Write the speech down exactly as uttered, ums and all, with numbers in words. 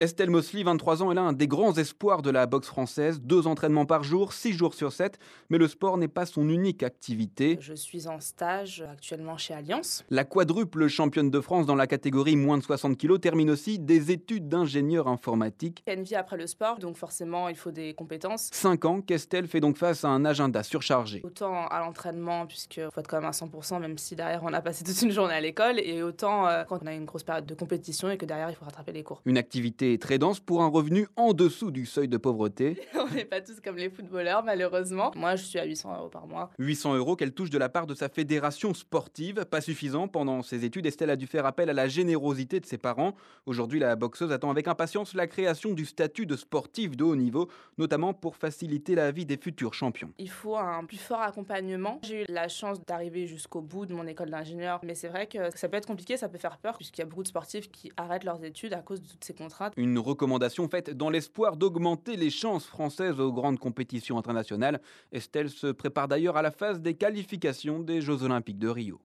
Estelle Mosley, vingt-trois ans, est l'un des grands espoirs de la boxe française. Deux entraînements par jour, six jours sur sept. Mais le sport n'est pas son unique activité. Je suis en stage actuellement chez Alliance. La quadruple championne de France dans la catégorie moins de soixante kilos termine aussi des études d'ingénieur informatique. Il y a une vie après le sport, donc forcément il faut des compétences. Cinq ans qu'Estelle fait donc face à un agenda surchargé. Autant à l'entraînement, puisqu'il faut être quand même à cent pour cent, même si derrière on a passé toute une journée à l'école, et autant euh, quand on a une grosse période de compétition et que derrière il faut rattraper les cours. Une activité très dense pour un revenu en dessous du seuil de pauvreté. On n'est pas tous comme les footballeurs, malheureusement. Moi, je suis à huit cents euros par mois. huit cents euros qu'elle touche de la part de sa fédération sportive. Pas suffisant. Pendant ses études, Estelle a dû faire appel à la générosité de ses parents. Aujourd'hui, la boxeuse attend avec impatience la création du statut de sportif de haut niveau, notamment pour faciliter la vie des futurs champions. Il faut un plus fort accompagnement. J'ai eu la chance d'arriver jusqu'au bout de mon école d'ingénieur, mais c'est vrai que ça peut être compliqué, ça peut faire peur, puisqu'il y a beaucoup de sportifs qui arrêtent leurs études à cause de toutes ces contraintes. Une recommandation faite dans l'espoir d'augmenter les chances françaises aux grandes compétitions internationales. Estelle se prépare d'ailleurs à la phase des qualifications des Jeux Olympiques de Rio.